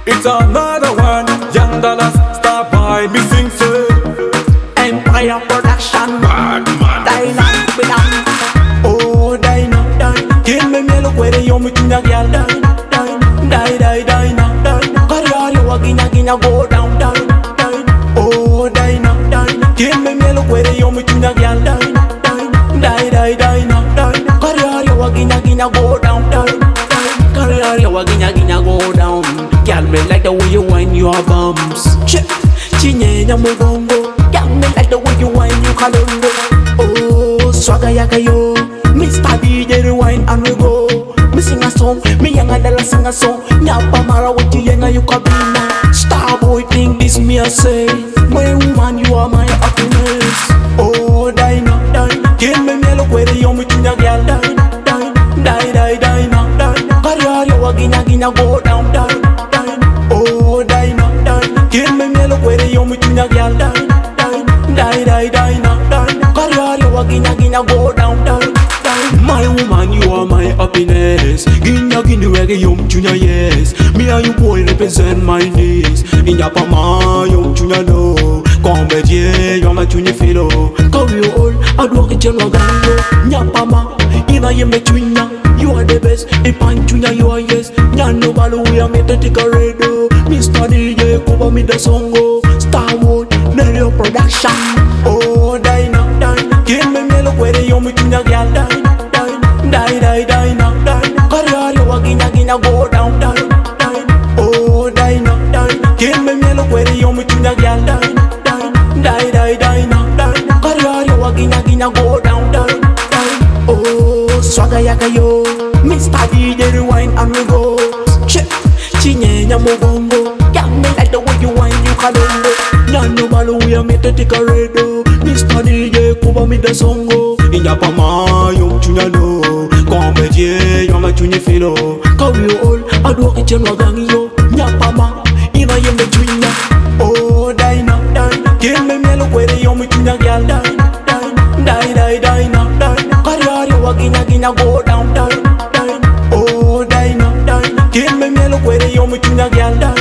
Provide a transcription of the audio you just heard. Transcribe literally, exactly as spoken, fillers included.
It's another one. Young Dallas star by me sing say Empire Production. bad man. Dynamite with them. Oh Dinah, Dinah, kill me me look where they young me tunya girl. Dinah, Dinah, die die Dinah, Dinah. Carry you a ginya ginya go down, Dinah, Dinah. Oh Dinah, Dinah, kill me me look where they young me tunya girl. Dinah, Dinah, die die Dinah, Dinah. Carry you a ginya ginya go down, Dinah. Career you a ginya ginya go down. Girl me like the way you whine your bumps. Ch- Chinyenya mugongo. Girl me like the way you whine your kalongo. Oh swagger yaka yo. Mister D J rewind and we go. Me sing a song, me yanga dala sing a song. Nyapa mara what you yanga you kabina. Starboy think this me a say. My woman you are my happiness. Oh Dinah, Dinah, kill me me look where they young me tunya girl. Dinah, Dinah, die die Dinah, Dinah. Carry you a ginya ginya go down, Dinah, Dinah. Oh Dinah, Dinah, kill me me look where they young me tunya girl. Dinah, Dinah, die die Dinah, Dinah. Carry you a ginya ginya go down, Dinah. My woman, you are my happiness. Ginya ginya reggae young junior yes. Me and you boy represent my needs. In your pama young junior no. Come bet yeah, you're my junior fellow. Call you all, I do get your gango. Nyapama, ina ye me junior. You are the best. If I'm junior, you are yes. Nyano balu we are made to take a radio. Mister D J cover me the song go. Starwood, Nelly Production. Oh Dinah, Dinah, kill me me look where they young me junior girl. Dinah, Dinah, die die Dinah, Dinah. Carry you a ginya ginya go down, Dinah, Dinah. Oh Dinah, Dinah, kill me me look where they young me junior girl. Dinah, Dinah, die die Dinah, Dinah. Carry you a ginya ginya go down, Dinah, Dinah. Oh swagger yaka yo. Mister D J rewind and we go. Ch- Chinyenya mugongo. Girl me like the way you whine you kalongo. Nyano balu we are made to take a radio. Mister D J cover me the song go. In your pama young junior no. Come bet yeah, you're my junior fellow. Call you all, I do get your gang yo. Nyapama, ina ye me junior. Oh Dinah, Dinah, kill me me look where they young me junior girl. Dinah, Dinah, die die Dinah, Dinah. Carry you a ginya ginya go down, Dinah, Dinah. Oh Dinah, Dinah, kill me me look where they young me junior girl.